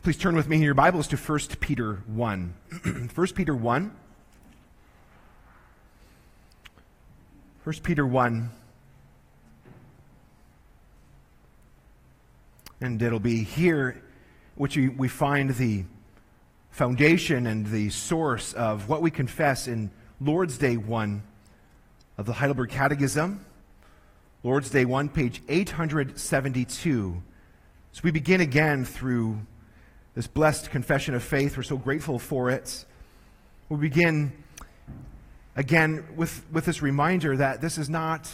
Please turn with me in your Bibles to 1 Peter 1. 1 Peter 1. 1 Peter 1. And it'll be here which we find the foundation and the source of what we confess in Lord's Day 1 of the Heidelberg Catechism. Lord's Day 1, page 872. So we begin again through this blessed confession of faith. We're so grateful for it. We begin again with this reminder that this is not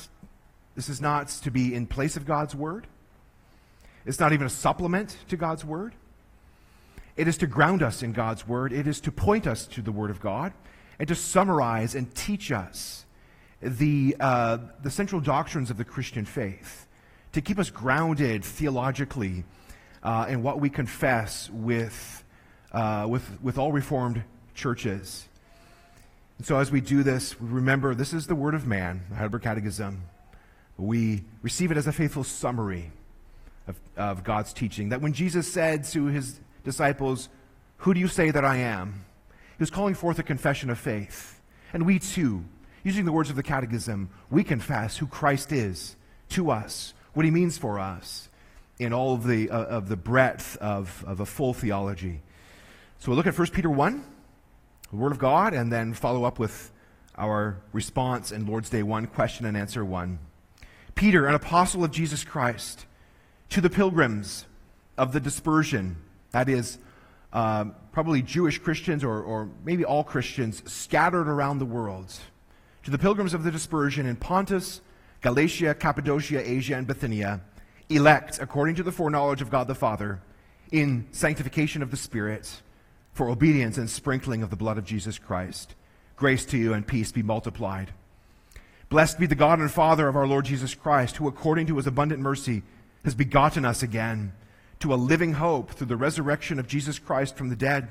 to be in place of God's Word. It's not even a supplement to God's Word. It is to ground us in God's Word. It is to point us to the Word of God and to summarize and teach us the central doctrines of the Christian faith, to keep us grounded theologically in what we confess with all Reformed churches. And so as we do this, we remember this is the Word of man, the Heidelberg Catechism. We receive it as a faithful summary of God's teaching. That when Jesus said to his disciples, "Who do you say that I am?" He was calling forth a confession of faith. And we too, using the words of the Catechism, we confess who Christ is to us, what he means for us, in all of the breadth of a full theology. So we'll look at 1 Peter 1, the Word of God, and then follow up with our response in Lord's Day 1, question and answer 1. Peter, an apostle of Jesus Christ, to the pilgrims of the dispersion, that is, probably Jewish Christians or maybe all Christians scattered around the world, to the pilgrims of the dispersion in Pontus, Galatia, Cappadocia, Asia, and Bithynia, elect according to the foreknowledge of God the Father, in sanctification of the Spirit, for obedience and sprinkling of the blood of Jesus Christ. Grace to you and peace be multiplied. Blessed be the God and Father of our Lord Jesus Christ, who according to his abundant mercy has begotten us again to a living hope through the resurrection of Jesus Christ from the dead,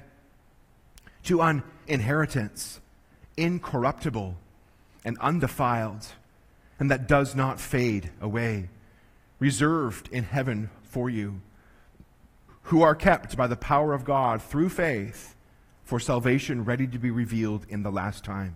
to an inheritance incorruptible and undefiled, and that does not fade away, reserved in heaven for you, who are kept by the power of God through faith for salvation ready to be revealed in the last time.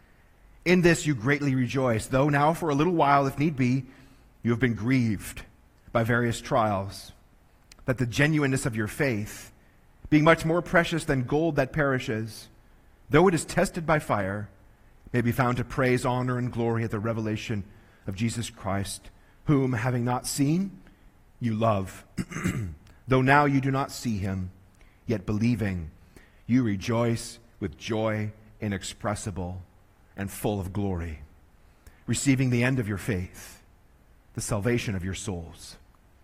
In this you greatly rejoice, though now for a little while, if need be, you have been grieved by various trials, that the genuineness of your faith, being much more precious than gold that perishes, though it is tested by fire, may be found to praise, honor, and glory at the revelation of Jesus Christ, whom, having not seen, you love. Though now you do not see him, yet believing, you rejoice with joy inexpressible and full of glory, receiving the end of your faith, the salvation of your souls.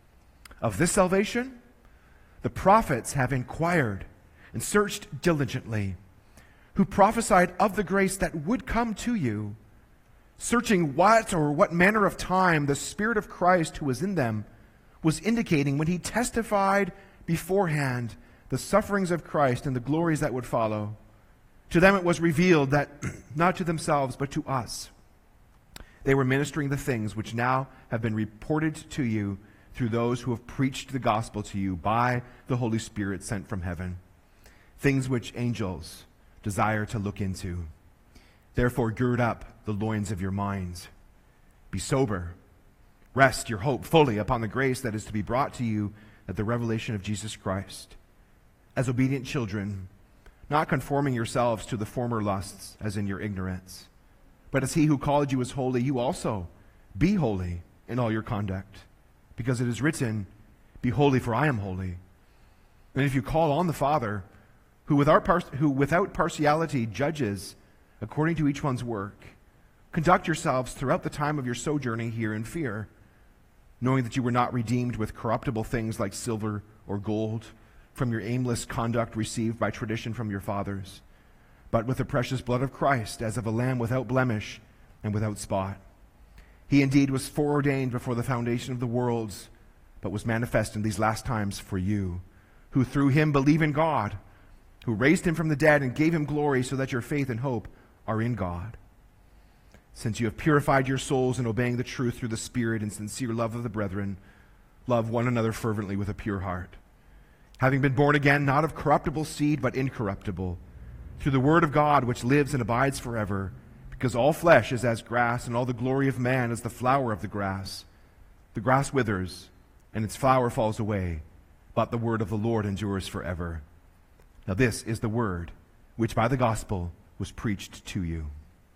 Of this salvation, the prophets have inquired and searched diligently, who prophesied of the grace that would come to you, searching what manner of time the Spirit of Christ who was in them was indicating when he testified beforehand the sufferings of Christ and the glories that would follow. To them it was revealed that, not to themselves, but to us, they were ministering the things which now have been reported to you through those who have preached the gospel to you by the Holy Spirit sent from heaven, things which angels desire to look into. Therefore gird up the loins of your minds. Be sober. Rest your hope fully upon the grace that is to be brought to you at the revelation of Jesus Christ. As obedient children, not conforming yourselves to the former lusts as in your ignorance, but as he who called you is holy, you also be holy in all your conduct. Because it is written, be holy for I am holy. And if you call on the Father, who without partiality judges according to each one's work, conduct yourselves throughout the time of your sojourning here in fear, knowing that you were not redeemed with corruptible things like silver or gold from your aimless conduct received by tradition from your fathers, but with the precious blood of Christ, as of a lamb without blemish and without spot. He indeed was foreordained before the foundation of the worlds, but was manifest in these last times for you, who through him believe in God, who raised him from the dead and gave him glory, so that your faith and hope are in God. Since you have purified your souls in obeying the truth through the Spirit and sincere love of the brethren, love one another fervently with a pure heart, having been born again, not of corruptible seed, but incorruptible, through the word of God, which lives and abides forever. Because all flesh is as grass, and all the glory of man is the flower of the grass. The grass withers, and its flower falls away, but the word of the Lord endures forever. Now this is the word which by the gospel was preached to you.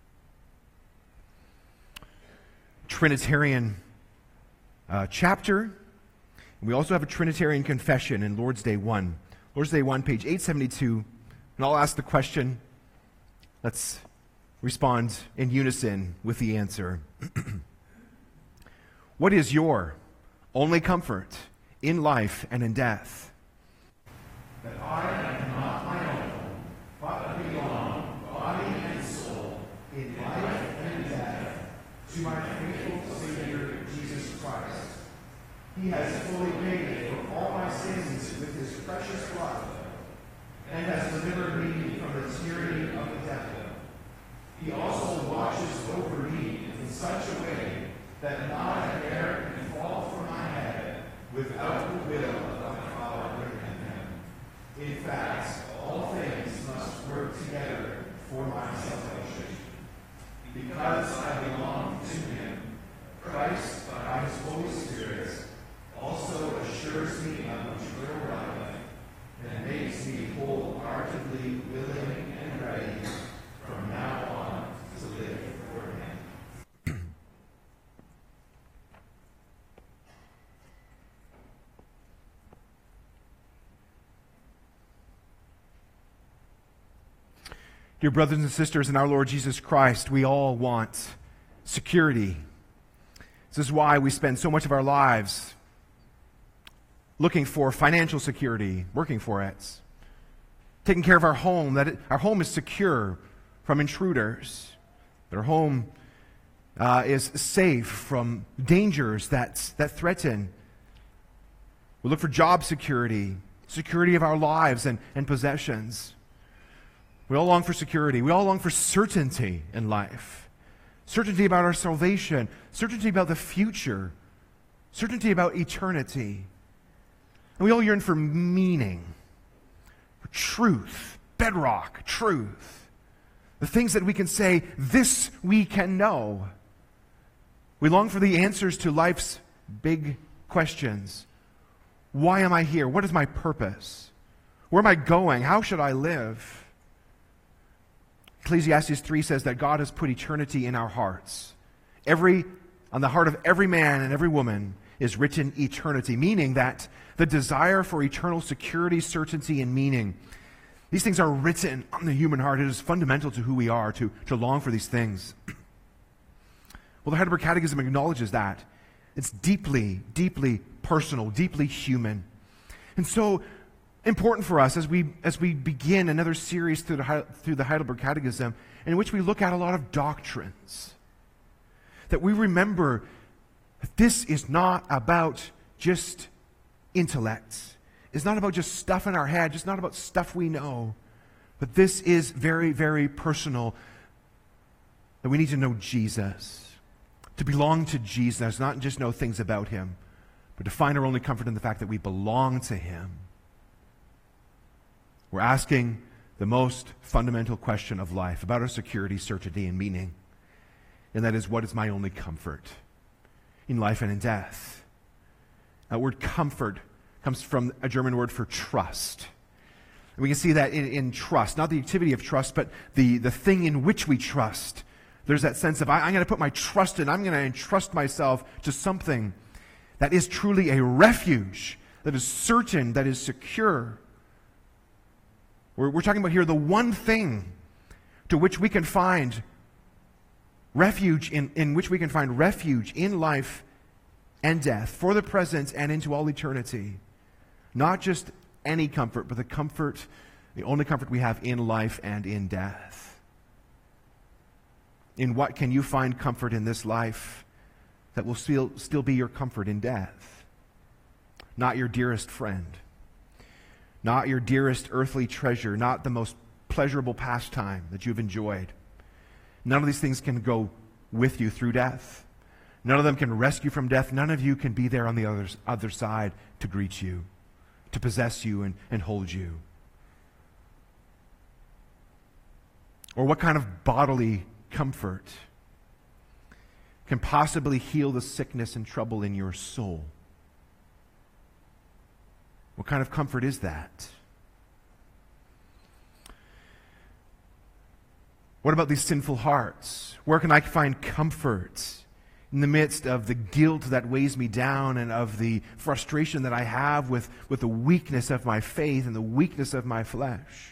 Trinitarian chapter. We also have a Trinitarian confession in Lord's Day 1. Lord's Day 1, page 872. And I'll ask the question. Let's respond in unison with the answer. What is your only comfort in life and in death? That I am not my own, but belong, body and soul, in life and death, to my faithful Savior, Jesus Christ. He has fully paid for all my sins with his precious blood, and has delivered me from the tyranny of the devil. He also watches over me in such a way that not a hair can fall from my head without the will of my Father in heaven. In fact, all things must work together for my salvation. Because I belong to him, Christ, by his Holy Spirit, also assures me of eternal life and makes me wholeheartedly willing and ready from now on to live for him. Dear brothers and sisters in our Lord Jesus Christ, we all want security. This is why we spend so much of our lives looking for financial security, working for it, taking care of our home, that our home is secure from intruders, that our home is safe from dangers that threaten. We look for job security, security of our lives and possessions. We all long for security. We all long for certainty in life. Certainty about our salvation, certainty about the future, certainty about eternity. And we all yearn for meaning, for truth, bedrock truth. The things that we can say, this we can know. We long for the answers to life's big questions. Why am I here? What is my purpose? Where am I going? How should I live? Ecclesiastes 3 says that God has put eternity in our hearts. On the heart of every man and every woman is written eternity, meaning that the desire for eternal security, certainty, and meaning, these things are written on the human heart. It is fundamental to who we are to long for these things. Well, the Heidelberg Catechism acknowledges that. It's deeply, deeply personal, deeply human. And so important for us as we begin another series through the Heidelberg Catechism in which we look at a lot of doctrines, that we remember that this is not about just intellect. It's not about just stuff in our head. It's not about stuff we know. But this is very, very personal, that we need to know Jesus, to belong to Jesus, not just know things about him, but to find our only comfort in the fact that we belong to him. We're asking the most fundamental question of life about our security, certainty, and meaning. And that is, what is my only comfort in life and in death? That word comfort comes from a German word for trust. And we can see that in trust, not the activity of trust, but the thing in which we trust. There's that sense of, I'm going to put my trust in, I'm going to entrust myself to something that is truly a refuge, that is certain, that is secure. We're talking about here the one thing to which we can find refuge, in which we can find refuge in life and death, for the present and into all eternity. Not just any comfort, but the only comfort we have in life and in death. In what can you find comfort in this life that will still be your comfort in death? Not your dearest friend. Not your dearest earthly treasure, not the most pleasurable pastime that you've enjoyed. None of these things can go with you through death. None of them can rescue from death. None of you can be there on the other side to greet you. to possess you and hold you? Or what kind of bodily comfort can possibly heal the sickness and trouble in your soul? What kind of comfort is that? What about these sinful hearts? Where can I find comfort in the midst of the guilt that weighs me down and of the frustration that I have with the weakness of my faith and the weakness of my flesh?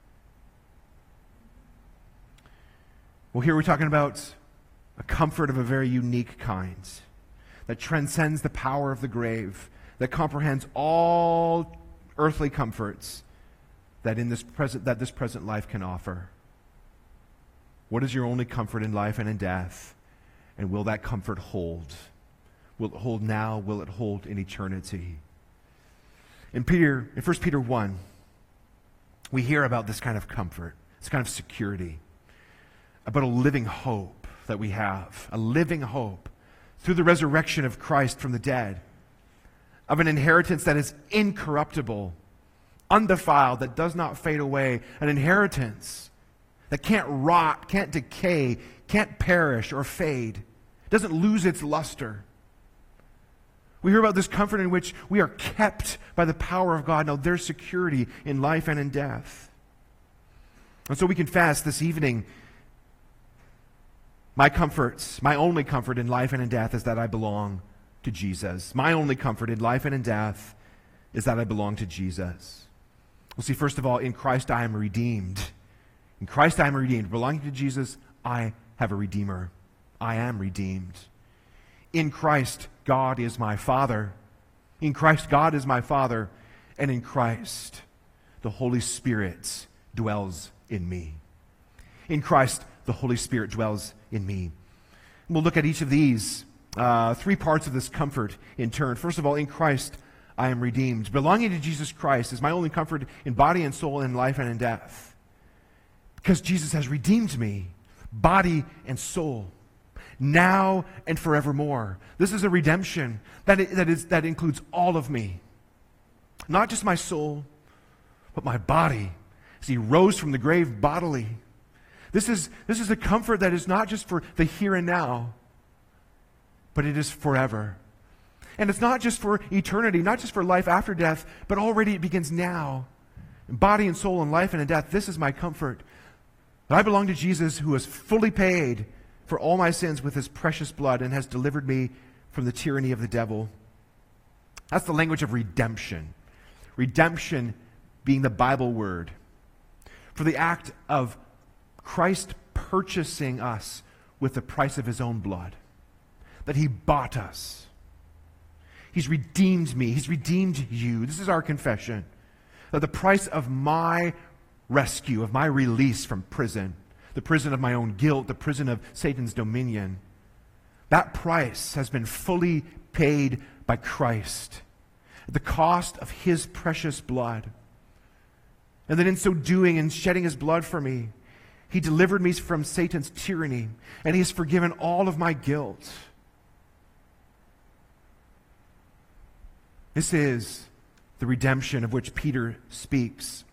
Well, here we're talking about a comfort of a very unique kind that transcends the power of the grave, that comprehends all earthly comforts that this present life can offer. What is your only comfort in life and in death? And will that comfort hold? Will it hold now? Will it hold in eternity? In 1 Peter 1, we hear about this kind of comfort, this kind of security, about a living hope that we have, a living hope through the resurrection of Christ from the dead, of an inheritance that is incorruptible, undefiled, that does not fade away, an inheritance that can't rot, can't decay, can't perish or fade, doesn't lose its luster. We hear about this comfort in which we are kept by the power of God. Now, there's security in life and in death. And so we confess this evening, my only comfort in life and in death is that I belong to Jesus. My only comfort in life and in death is that I belong to Jesus. Well, see, first of all, in Christ I am redeemed. In Christ I am redeemed. Belonging to Jesus, I have a Redeemer. I am redeemed. In Christ, God is my Father. In Christ, God is my Father. And in Christ, the Holy Spirit dwells in me. In Christ, the Holy Spirit dwells in me. And we'll look at each of these, 3 parts of this comfort in turn. First of all, in Christ, I am redeemed. Belonging to Jesus Christ is my only comfort in body and soul, in life and in death. Because Jesus has redeemed me, body and soul, now and forevermore. This is a redemption that includes all of me. Not just my soul, but my body, as he rose from the grave bodily. This is a comfort that is not just for the here and now, but it is forever. And it's not just for eternity, not just for life after death, but already it begins now. In body and soul, in life and in death, this is my comfort. That I belong to Jesus, who has fully paid for all my sins with his precious blood and has delivered me from the tyranny of the devil. That's the language of redemption. Redemption being the Bible word for the act of Christ purchasing us with the price of his own blood. That he bought us. He's redeemed me. He's redeemed you. This is our confession. That the price of my rescue, of my release from prison, the prison of my own guilt, the prison of Satan's dominion, that price has been fully paid by Christ at the cost of his precious blood. And that in so doing, in shedding his blood for me, he delivered me from Satan's tyranny, and he has forgiven all of my guilt. This is the redemption of which Peter speaks.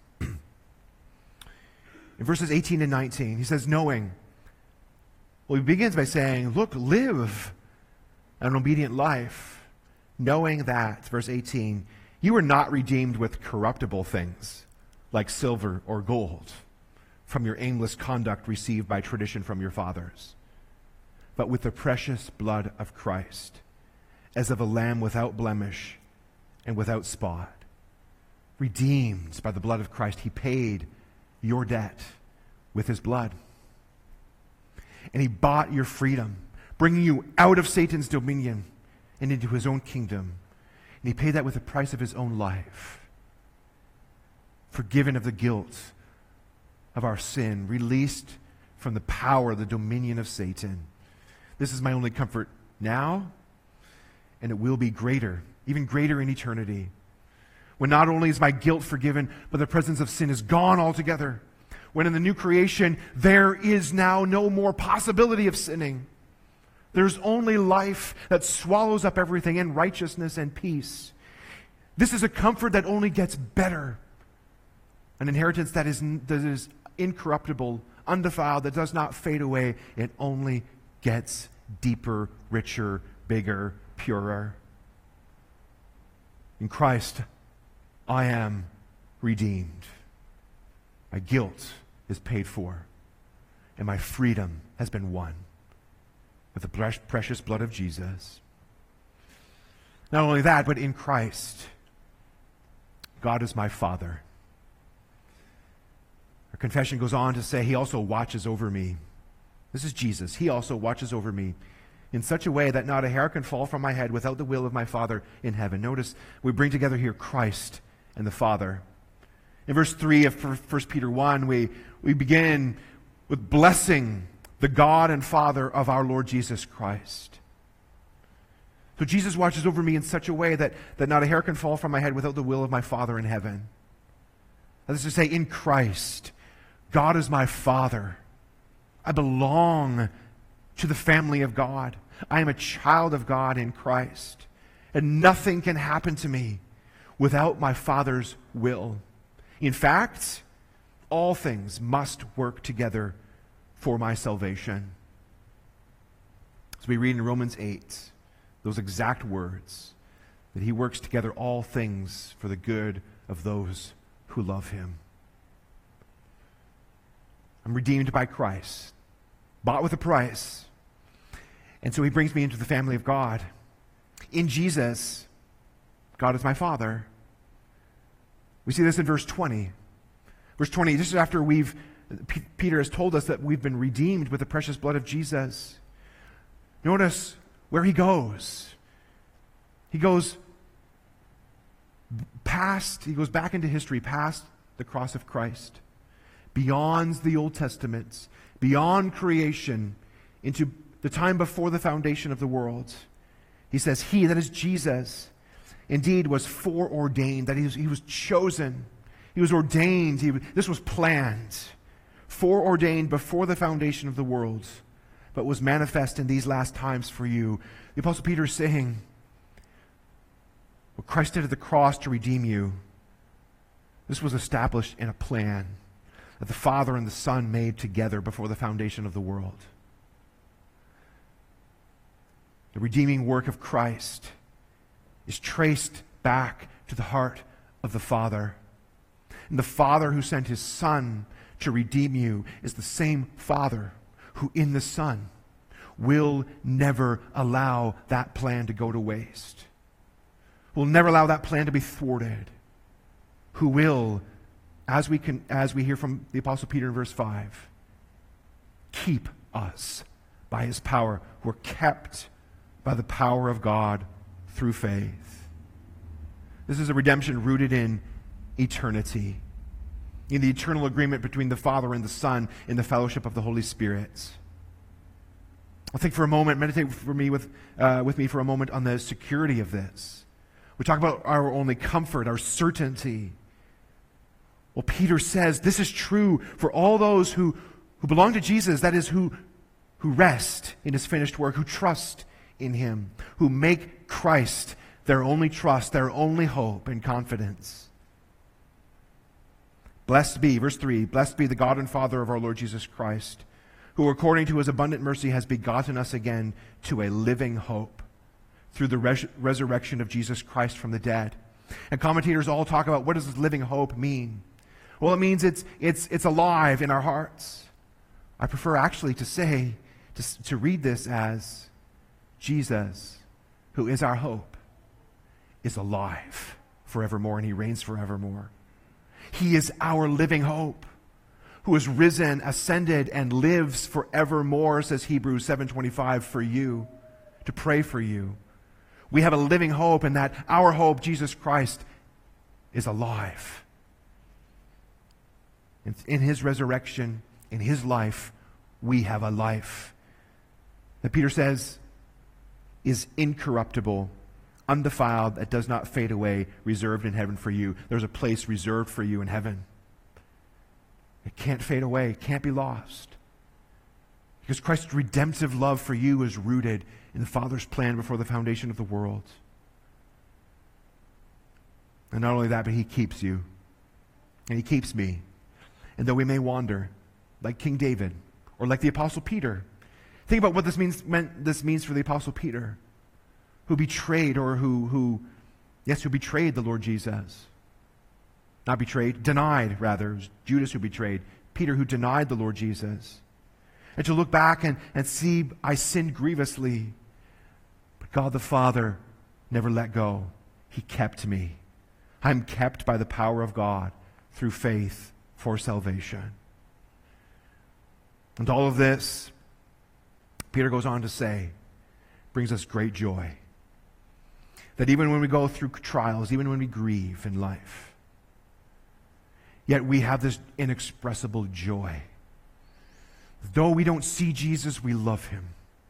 In verses 18 and 19, he says, knowing. Well, he begins by saying, look, live an obedient life, knowing that, verse 18, you were not redeemed with corruptible things, like silver or gold, from your aimless conduct received by tradition from your fathers, but with the precious blood of Christ, as of a lamb without blemish and without spot. Redeemed by the blood of Christ. He paid your debt with his blood. And he bought your freedom, bringing you out of Satan's dominion and into his own kingdom. And he paid that with the price of his own life. Forgiven of the guilt of our sin, released from the power, the dominion of Satan. This is my only comfort now, and it will be greater, even greater in eternity. When not only is my guilt forgiven, but the presence of sin is gone altogether. When in the new creation, there is now no more possibility of sinning. There's only life that swallows up everything in righteousness and peace. This is a comfort that only gets better. An inheritance that is incorruptible, undefiled, that does not fade away. It only gets deeper, richer, bigger, purer. In Christ, I am redeemed. My guilt is paid for, and my freedom has been won with the precious blood of Jesus. Not only that, but in Christ, God is my Father. Our confession goes on to say, He also watches over me. This is Jesus. He also watches over me in such a way that not a hair can fall from my head without the will of my Father in heaven. Notice we bring together here Christ and the Father. In verse 3 of 1 Peter 1, we begin with blessing the God and Father of our Lord Jesus Christ. So Jesus watches over me in such a way that not a hair can fall from my head without the will of my Father in heaven. That is to say, in Christ, God is my Father. I belong to the family of God. I am a child of God in Christ. And nothing can happen to me without my Father's will. In fact, all things must work together for my salvation. As we read in Romans 8, those exact words, that He works together all things for the good of those who love Him. I'm redeemed by Christ, bought with a price. And so He brings me into the family of God. In Jesus, God is my Father. We see this in verse 20. Verse 20, this is after Peter has told us that we've been redeemed with the precious blood of Jesus. Notice where he goes. He goes back into history, past the cross of Christ, beyond the Old Testament, beyond creation, into the time before the foundation of the world. He says, He, that is Jesus, indeed was foreordained, that he was chosen. He was ordained. This was planned. Foreordained before the foundation of the world, but was manifest in these last times for you. The Apostle Peter is saying, what Christ did at the cross to redeem you, this was established in a plan that the Father and the Son made together before the foundation of the world. The redeeming work of Christ is traced back to the heart of the Father. And the Father who sent His Son to redeem you is the same Father who in the Son will never allow that plan to go to waste. Will never allow that plan to be thwarted. Who will, as we hear from the Apostle Peter in verse 5, keep us by His power. We're kept by the power of God through faith. This is a redemption rooted in eternity, in the eternal agreement between the Father and the Son in the fellowship of the Holy Spirit. I'll think for a moment, meditate with me for a moment on the security of this. We talk about our only comfort, our certainty. Well, Peter says this is true for all those who belong to Jesus, that is, who rest in His finished work, who trust in Him, who make Christ their only trust, their only hope and confidence. Blessed be, verse 3, blessed be the God and Father of our Lord Jesus Christ, who according to His abundant mercy has begotten us again to a living hope through the resurrection of Jesus Christ from the dead. And commentators all talk about, what does this living hope mean? Well, it means it's alive in our hearts. I prefer actually to read this as Jesus, who is our hope, is alive forevermore, and He reigns forevermore. He is our living hope, who has risen, ascended, and lives forevermore, says Hebrews 7:25, for you, to pray for you. We have a living hope, and that our hope, Jesus Christ, is alive. In His resurrection, in His life, we have a life that Peter says is incorruptible, undefiled, that does not fade away, reserved in heaven for you. There's a place reserved for you in heaven. It can't fade away, it can't be lost. Because Christ's redemptive love for you is rooted in the Father's plan before the foundation of the world. And not only that, but he keeps you. And he keeps me. And though we may wander, like King David, or like the Apostle Peter, think about what this means for the Apostle Peter, who betrayed, or who betrayed the Lord Jesus. Not betrayed, denied, rather. It was Judas who betrayed. Peter who denied the Lord Jesus. And to look back and see, I sinned grievously. But God the Father never let go. He kept me. I'm kept by the power of God through faith for salvation. And all of this, Peter goes on to say, brings us great joy. That even when we go through trials, even when we grieve in life, yet we have this inexpressible joy. Though we don't see Jesus, we love him.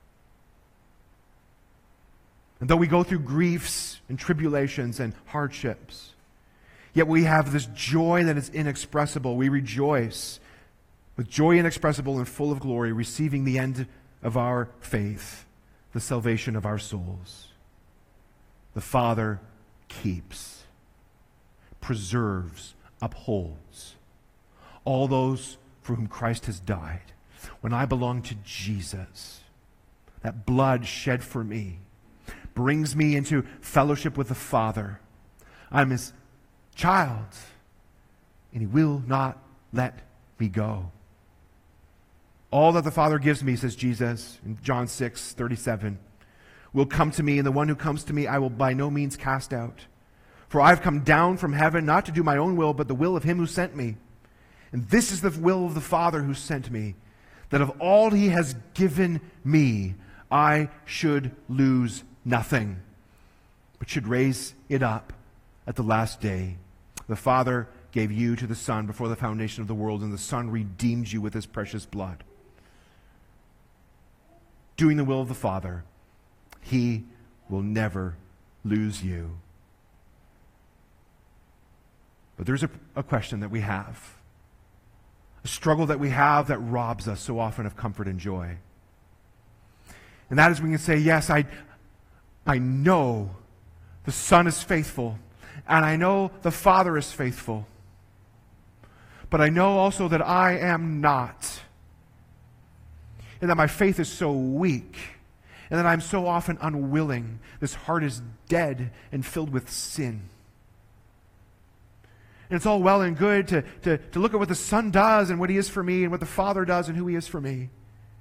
And though we go through griefs and tribulations and hardships, yet we have this joy that is inexpressible. We rejoice with joy inexpressible and full of glory, receiving the end of our faith, the salvation of our souls. The Father keeps, preserves, upholds all those for whom Christ has died. When I belong to Jesus, that blood shed for me brings me into fellowship with the Father. I'm his child, and he will not let me go. All that the Father gives me, says Jesus in John 6:37, will come to me, and the one who comes to me I will by no means cast out. For I have come down from heaven not to do my own will, but the will of him who sent me. And this is the will of the Father who sent me, that of all he has given me, I should lose nothing, but should raise it up at the last day. The Father gave you to the Son before the foundation of the world, and the Son redeemed you with his precious blood. Doing the will of the Father, he will never lose you. But there's a question that we have, a struggle that we have that robs us so often of comfort and joy. And that is when you say, yes, I know the Son is faithful, and I know the Father is faithful, but I know also that I am not, and that my faith is so weak, and that I'm so often unwilling. This heart is dead and filled with sin. And it's all well and good to look at what the Son does and what he is for me, and what the Father does and who he is for me.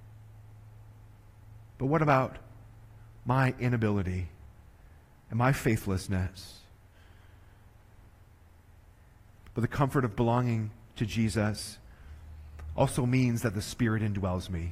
But what about my inability and my faithlessness? But the comfort of belonging to Jesus also means that the Spirit indwells me.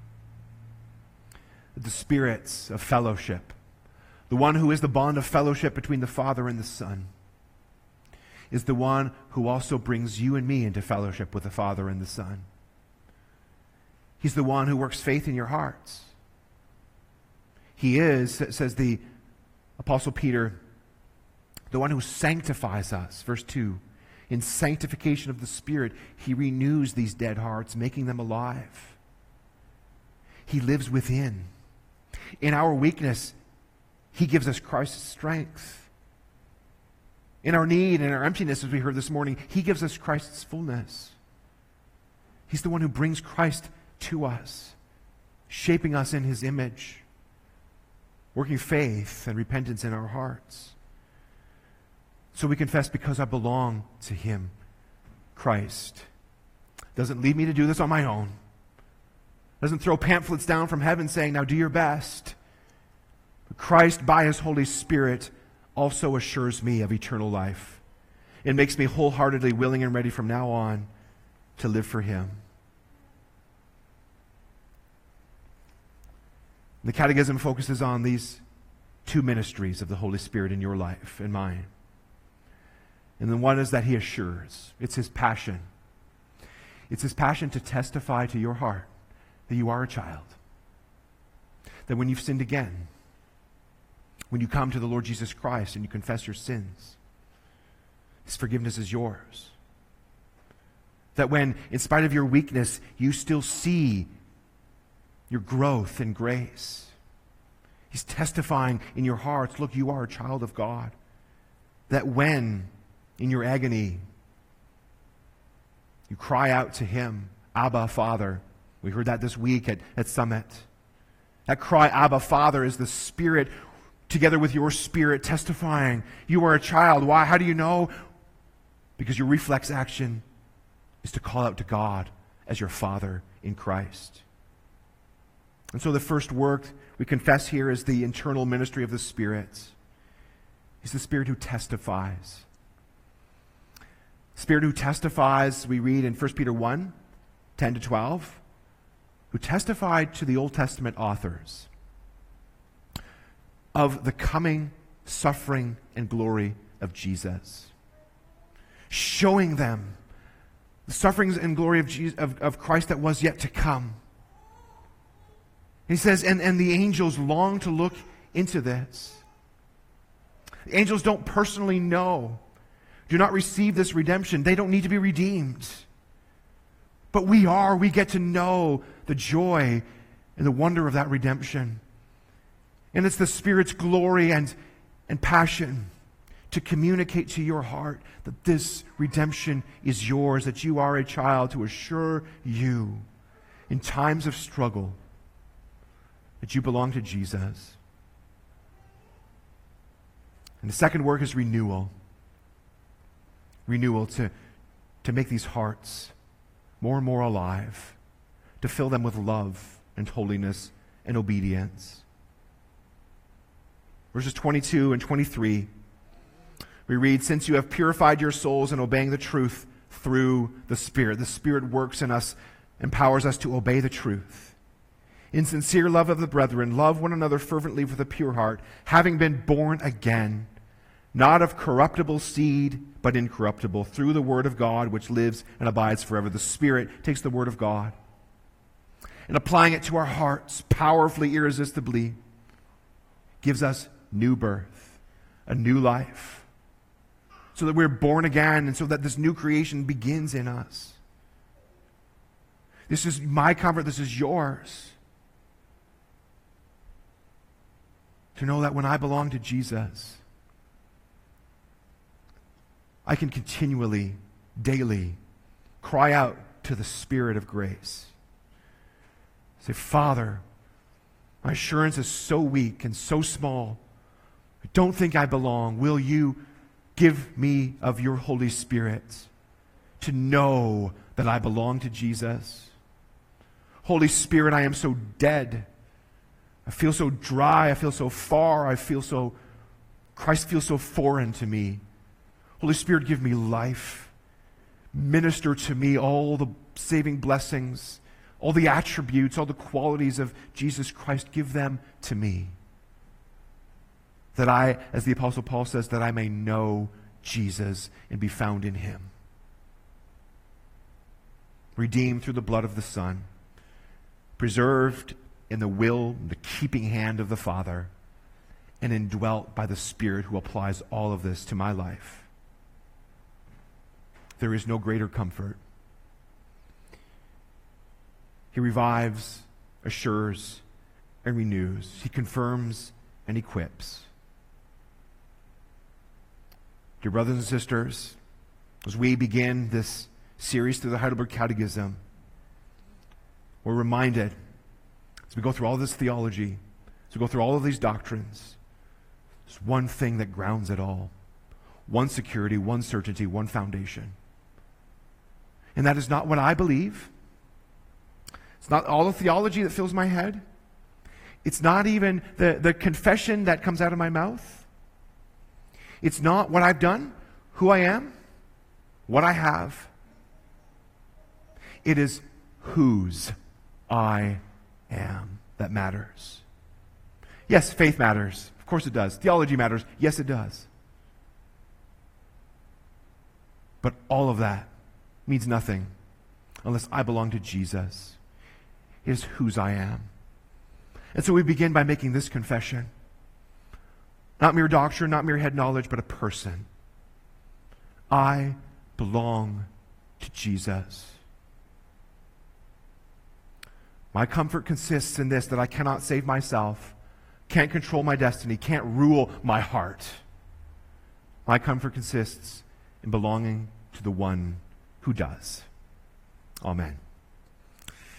The spirits of fellowship, the one who is the bond of fellowship between the Father and the Son, is the one who also brings you and me into fellowship with the Father and the Son. He's the one who works faith in your hearts. He is, says the Apostle Peter, the one who sanctifies us. Verse 2, in sanctification of the Spirit, he renews these dead hearts, making them alive. He lives within. In our weakness, he gives us Christ's strength. In our need and our emptiness, as we heard this morning, he gives us Christ's fullness. He's the one who brings Christ to us, shaping us in his image, working faith and repentance in our hearts. So we confess, because I belong to him, Christ doesn't lead me to do this on my own. Doesn't throw pamphlets down from heaven saying, now do your best. But Christ, by his Holy Spirit, also assures me of eternal life. It makes me wholeheartedly willing and ready from now on to live for him. The Catechism focuses on these two ministries of the Holy Spirit in your life and mine. And the one is that he assures. It's his passion. It's his passion to testify to your heart that you are a child. That when you've sinned again, when you come to the Lord Jesus Christ and you confess your sins, his forgiveness is yours. That when, in spite of your weakness, you still see your growth in grace, he's testifying in your hearts, look, you are a child of God. That when In your agony, you cry out to him, Abba, Father. We heard that this week at Summit. That cry, Abba, Father, is the Spirit together with your spirit testifying you are a child. Why? How do you know? Because your reflex action is to call out to God as your Father in Christ. And so the first work we confess here is the internal ministry of the Spirit. He's the Spirit who testifies. Spirit who testifies, we read in 1 Peter 1, 10 to 12, who testified to the Old Testament authors of the coming suffering and glory of Jesus, showing them the sufferings and glory of Jesus, of Christ that was yet to come. He says, and the angels long to look into this. The angels don't personally know, do not receive this redemption. They don't need to be redeemed. But we get to know the joy and the wonder of that redemption. And it's the Spirit's glory and passion to communicate to your heart that this redemption is yours, that you are a child, to assure you in times of struggle that you belong to Jesus. And the second work is renewal. Renewal to make these hearts more and more alive, to fill them with love and holiness and obedience. Verses 22 and 23, we read, since you have purified your souls in obeying the truth through the Spirit works in us, empowers us to obey the truth. In sincere love of the brethren, love one another fervently with a pure heart, having been born again, not of corruptible seed, but incorruptible, through the word of God, which lives and abides forever. The Spirit takes the word of God and applying it to our hearts powerfully, irresistibly, gives us new birth, a new life, so that we're born again and so that this new creation begins in us. This is my comfort, this is yours. To know that when I belong to Jesus, I can continually, daily, cry out to the Spirit of grace. Say, Father, my assurance is so weak and so small. I don't think I belong. Will you give me of your Holy Spirit to know that I belong to Jesus? Holy Spirit, I am so dead. I feel so dry. I feel so far. Christ feels so foreign to me. Holy Spirit, give me life. Minister to me all the saving blessings, all the attributes, all the qualities of Jesus Christ. Give them to me. That I, as the Apostle Paul says, that I may know Jesus and be found in him. Redeemed through the blood of the Son. Preserved in the will, the keeping hand of the Father. And indwelt by the Spirit who applies all of this to my life. There is no greater comfort. He revives, assures, and renews. He confirms and equips. Dear brothers and sisters, as we begin this series through the Heidelberg Catechism, we're reminded, as we go through all this theology, as we go through all of these doctrines, there's one thing that grounds it all. One security, one certainty, one foundation. And that is not what I believe. It's not all the theology that fills my head. It's not even the confession that comes out of my mouth. It's not what I've done, who I am, what I have. It is whose I am that matters. Yes, faith matters. Of course it does. Theology matters. Yes, it does. But all of that means nothing unless I belong to Jesus. It is whose I am. And so we begin by making this confession. Not mere doctrine, not mere head knowledge, but a person. I belong to Jesus. My comfort consists in this, that I cannot save myself, can't control my destiny, can't rule my heart. My comfort consists in belonging to the one who does. Amen.